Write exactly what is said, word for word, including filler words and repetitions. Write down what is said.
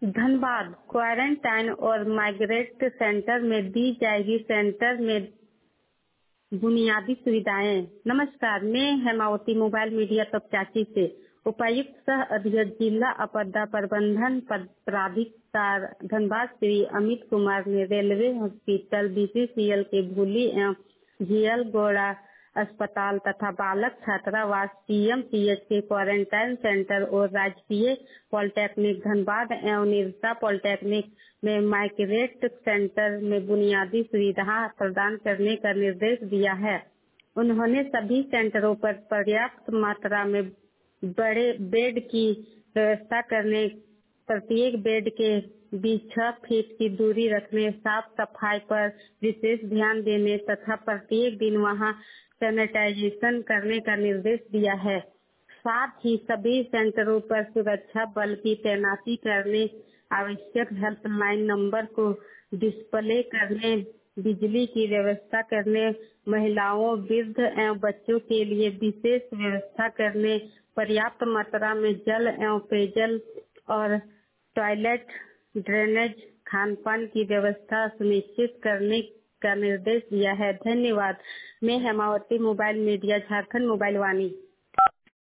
Dhanbad quarantine और migrate centre में दी जाएगी सेंटर में बुनियादी सुविधाएं। नमस्कार, मैं हेमावती मोबाइल मीडिया तपचाची से उपायुक्त सह अधीक्षक जिला आपदा प्रबंधन प्राधिकार धनबाद श्री अमित कुमार ने रेलवे हॉस्पिटल बीसीसीएल के भूली एवं जीएल गौड़ा अस्पताल तथा बालक छात्रावास पीएमसीएच के क्वारंटाइन सेंटर और राजकीय पॉलिटेक्निक धनबाद एवं निरसा पॉलिटेक्निक में माइग्रेट सेंटर में बुनियादी सुविधा प्रदान करने का निर्देश दिया है। उन्होंने सभी सेंटरों पर पर्याप्त मात्रा में बड़े बेड की व्यवस्था करने, प्रत्येक बेड के बीच छह फीट की दूरी रखने, साफ सफाई पर विशेष ध्यान देने तथा प्रत्येक दिन वहां सैनिटाइजेशन करने का निर्देश दिया है। साथ ही सभी सेंटरों पर सुरक्षा बल की तैनाती करने, आवश्यक हेल्पलाइन नंबर को डिस्प्ले करने, बिजली की व्यवस्था करने, महिलाओं, वृद्ध एवं बच्चों के लिए विशेष व्यवस्था करने, पर्याप्त मात्रा में जल एवं पेयजल और टॉयलेट, ड्रेनेज, खान पान की व्यवस्था सुनिश्चित करने का निर्देश दिया है। धन्यवाद। मैं Hemavati mobile media Jharkhand mobile वाणी।